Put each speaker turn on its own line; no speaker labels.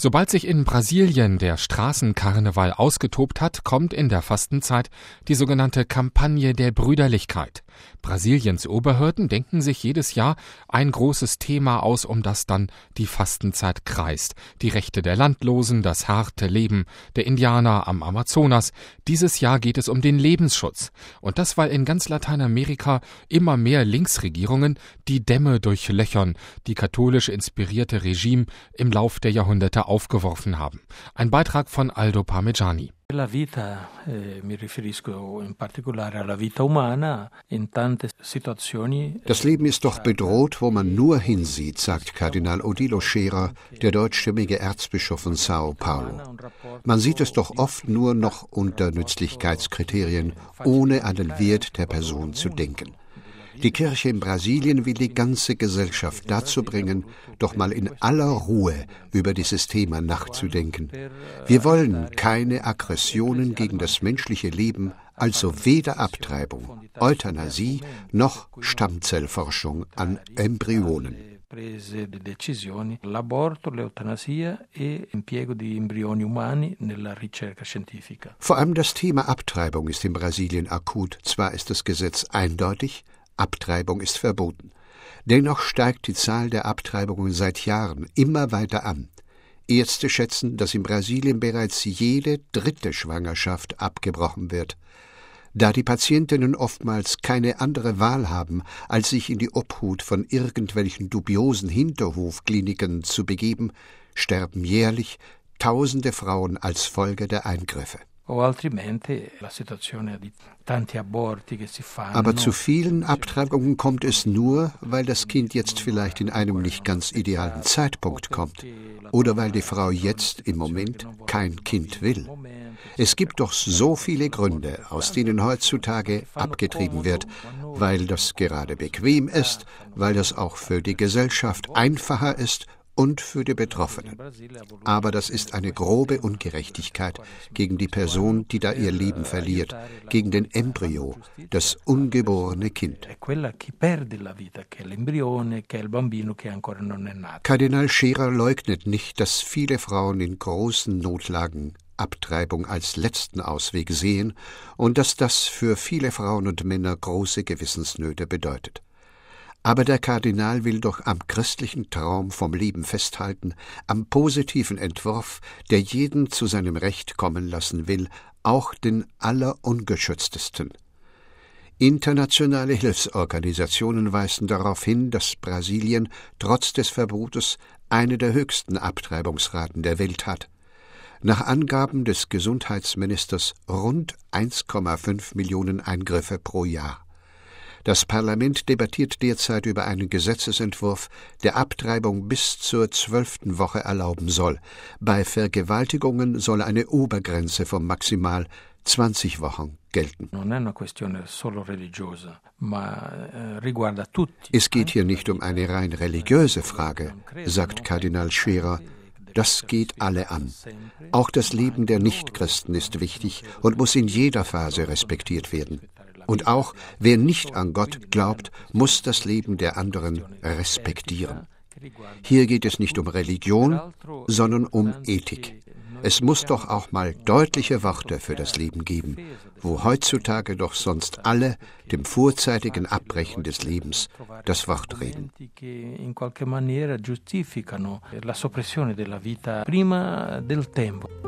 Sobald sich in Brasilien der Straßenkarneval ausgetobt hat, kommt in der Fastenzeit die sogenannte Kampagne der Brüderlichkeit. Brasiliens Oberhirten denken sich jedes Jahr ein großes Thema aus, um das dann die Fastenzeit kreist. Die Rechte der Landlosen, das harte Leben der Indianer am Amazonas. Dieses Jahr geht es um den Lebensschutz. Und das, weil in ganz Lateinamerika immer mehr Linksregierungen die Dämme durchlöchern, die katholisch inspirierte Regime im Lauf der Jahrhunderte aufgeworfen haben. Ein Beitrag von Aldo Parmegiani.
La vita, mi riferisco in particolare alla vita umana, in tante situazioni.
Das Leben ist doch bedroht, wo man nur hinsieht, sagt Kardinal Odilo Scherer, der deutschstämmige Erzbischof von Sao Paulo. Man sieht es doch oft nur noch unter Nützlichkeitskriterien, ohne an den Wert der Person zu denken. Die Kirche in Brasilien will die ganze Gesellschaft dazu bringen, doch mal in aller Ruhe über dieses Thema nachzudenken. Wir wollen keine Aggressionen gegen das menschliche Leben, also weder Abtreibung, Euthanasie noch Stammzellforschung an Embryonen.
Prese di decisioni, l'aborto, l'eutanasia e impiego di embrioni umani nella ricerca scientifica.
Vor allem das Thema Abtreibung ist in Brasilien akut. Zwar ist das Gesetz eindeutig, Abtreibung ist verboten. Dennoch steigt die Zahl der Abtreibungen seit Jahren immer weiter an. Ärzte schätzen, dass in Brasilien bereits jede dritte Schwangerschaft abgebrochen wird. Da die Patientinnen oftmals keine andere Wahl haben, als sich in die Obhut von irgendwelchen dubiosen Hinterhofkliniken zu begeben, sterben jährlich tausende Frauen als Folge der Eingriffe. Aber zu vielen Abtreibungen kommt es nur, weil das Kind jetzt vielleicht in einem nicht ganz idealen Zeitpunkt kommt oder weil die Frau jetzt im Moment kein Kind will. Es gibt doch so viele Gründe, aus denen heutzutage abgetrieben wird, weil das gerade bequem ist, weil das auch für die Gesellschaft einfacher ist und für die Betroffenen. Aber das ist eine grobe Ungerechtigkeit gegen die Person, die da ihr Leben verliert, gegen den Embryo, das ungeborene Kind. Kardinal Scherer leugnet nicht, dass viele Frauen in großen Notlagen Abtreibung als letzten Ausweg sehen und dass das für viele Frauen und Männer große Gewissensnöte bedeutet. Aber der Kardinal will doch am christlichen Traum vom Leben festhalten, am positiven Entwurf, der jeden zu seinem Recht kommen lassen will, auch den Allerungeschütztesten. Internationale Hilfsorganisationen weisen darauf hin, dass Brasilien trotz des Verbotes eine der höchsten Abtreibungsraten der Welt hat. Nach Angaben des Gesundheitsministers rund 1,5 Millionen Eingriffe pro Jahr. Das Parlament debattiert derzeit über einen Gesetzesentwurf, der Abtreibung bis zur 12. Woche erlauben soll. Bei Vergewaltigungen soll eine Obergrenze von maximal 20 Wochen gelten. Es geht hier nicht um eine rein religiöse Frage, sagt Kardinal Scherer. Das geht alle an. Auch das Leben der Nichtchristen ist wichtig und muss in jeder Phase respektiert werden. Und auch wer nicht an Gott glaubt, muss das Leben der anderen respektieren. Hier geht es nicht um Religion, sondern um Ethik. Es muss doch auch mal deutliche Worte für das Leben geben, wo heutzutage doch sonst alle dem vorzeitigen Abbrechen des Lebens das Wort reden.
In qualche maniera giustificano la soppressione della vita prima del tempo.